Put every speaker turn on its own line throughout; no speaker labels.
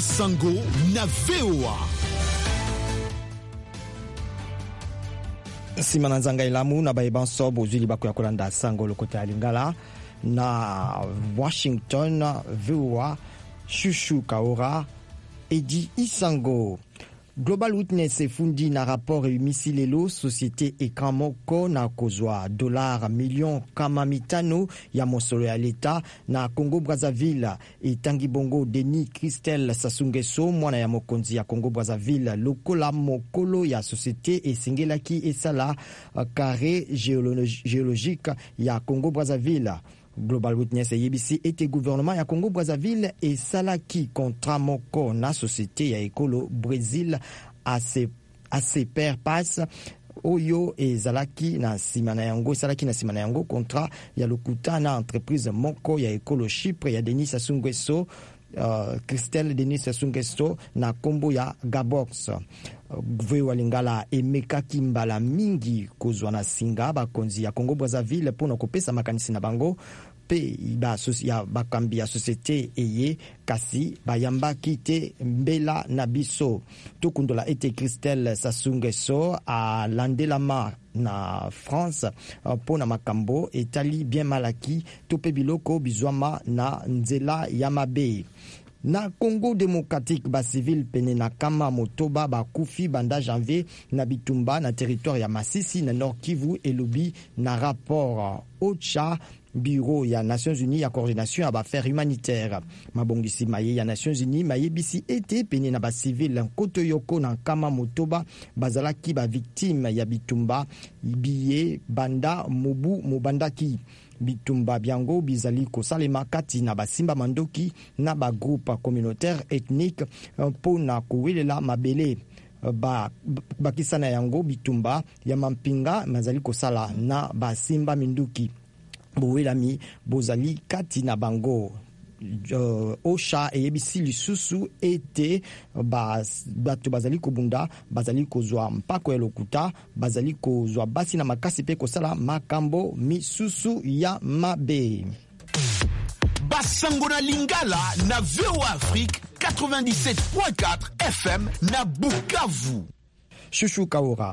Sango na VOA.
Simana nzanga ilamu na baibanso bozuli bako ya kolanda Sango lokota ya Lingala na Washington VOA Chouchou Kaora Edi Isango. Global Witness efundi na rapport emisi lelo société ekran moko na kozwa $1 million kama mitano ya mosolo ya leta na Congo Brazzaville. Etangi bongo Denis Christel Sassou Nguesso mwana ya mokonzi ya Congo Brazzaville lokola mokolo ya société esengelaki esala carré géologique ya Congo Brazzaville. Global Witness yebisi ete gouvernement ya Congo Brazzaville et salaki kontra moko na société ya ekolo Brésil ACPR pass oyo ezalaki na simana yango kontra ya lokutana entreprise moko ya ekolo Chypre ya Denis Sassou Nguesso Christelle Denis Sassou Nguesso na kombo ya Gabox. Gouvernement Lingala emekaki mbala mingi kozwa na singa bakonzi ya Congo Brazzaville pona kopesa makanisi na bango pe ya bakambi ya société eye kasi bayambaki te mbela na biso. Tokundola ete Christelle Sassou Nguesso a landelama na France pona makambo etali bien malaki tope biloko bizwama na nzela ya mabe. Na Congo démocratique ba civil pene na kama motoba ba kufi banda janvier na bitumba na territoire ya Masisi na Nord Kivu elobi na rapport OCHA Bureau ya Nations Unies ya coordination ya affaires humanitaires. Mabongisi maye ya Nations Unies mayebisi ete pene na ba civil koto yoko na kama motoba bazalaki ba victime ya bitumba biye banda mobu mobandaki. Bitumba biango bizali kosalema kati na basimba mandoki na ba groupe communautaire ethnique pona kowelela mabele bakisana yango bitumba ya mampinga mazali kosala na basimba minduki bowelami bozali kati na bango. OCHA eyebisi lisusu ete bato bazali kobunda bazali kozwa mpako ya lokuta bazali kozwa basi na makasi pe kosala makambo misusu ya mabe.
Basango na Lingala na VOA Afrique 97.4 FM na Bukavu.
Chouchou Kaora.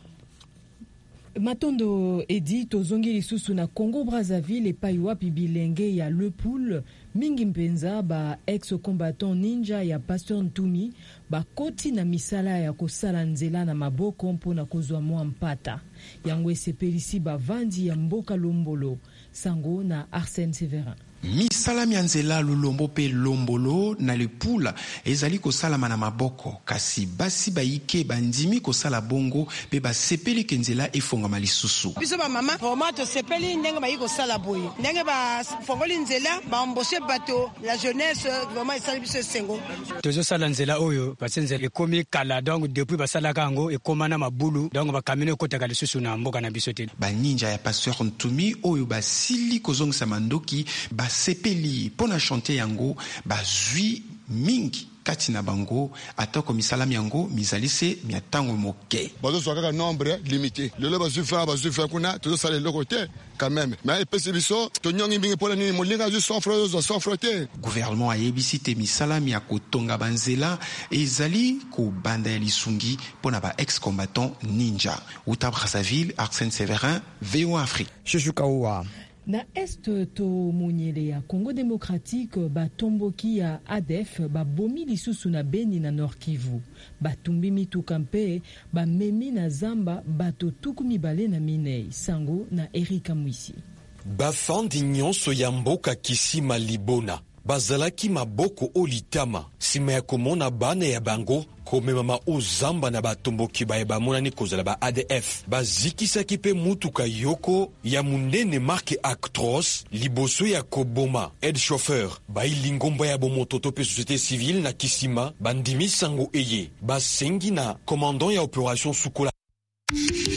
Matondo Edi tozongi lisusu na Congo Brazzaville epai wapi bilenge ya Le Poule mingi mpenza ba ex-combattant ninja ya Pasteur Ntumi bakoti na misala ya kosala nzela na maboko mpona kozwa mwa mpata yango esepelisi bavandi ya mboka Lombolo. Sango na Arsène Severin.
Misala mianzela lulombo pe lombolo na Le Poule ezali kosalama na maboko kasi basi baike bandimi kosala bongo pe basepeli kenzela efongama lisusu.
Biso ba mama vraiment sepeli ndenge ba yiko sala boye ndenge ba fongoli nzela ba embaucher bateau la jeunesse vraiment esali biso sengo
tozo sala nzela oyo basenzela ekomi kala donc depuis basala kango ekoma na mabulu donc ba kamene kotaka lisusu na mboka na biso te.
Ba ninja ya Pasteur Ntumi oyo basili kozongisa mandoki sepeli pona chanter yango bazui mingi kati na bango atako misalami yango mizalise miatango moke
bazo soka nombre limité lelo bazui fa kuna tozo sala le côté quand même mais pesibiso to nyongi mingi pona ni molinga ju sans frotter
gouvernement ayebisi te misalami ya kotonga banzela ezali ko banda ya lisungi pona ba ex-combattant ninja uta Brazzaville. Arsène Severin, VOA Afrique.
Chouchoukawa.
Na est to monyele ya Congo démocratique batomboki ya ADF babomi lisusu na Beni na Nord Kivu batumbi mituka mpe bamemi na zamba bato tuku mibale na minei. Sango na Erika Mwisi.
Bafandi nyonso ya mboka Kisima Libona bazalaki maboko olitama sima ya komona bana ya bango komemama ozamba na batomboki baye bamonani kozala ba ADF bazikisaki pe mutuka yoko ya munene marke Actros liboso ya koboma aide chauffeur bailingombo ya bomototo pe société civile na Kisima bandimi sango eye basengi na commandant ya opération Sukola.